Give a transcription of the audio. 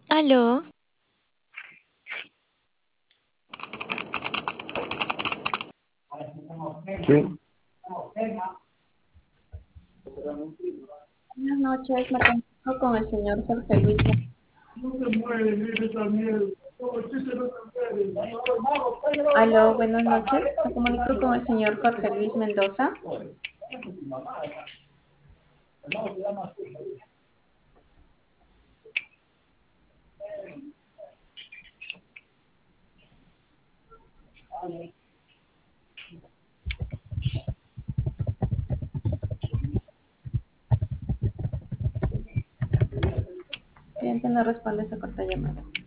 Aló, Sí, Buenas noches, me comunico con el señor Jorge Luis. Aló, buenas noches, me comunico con el señor Jorge Luis Mendoza. Cliente no responde esa corta llamada.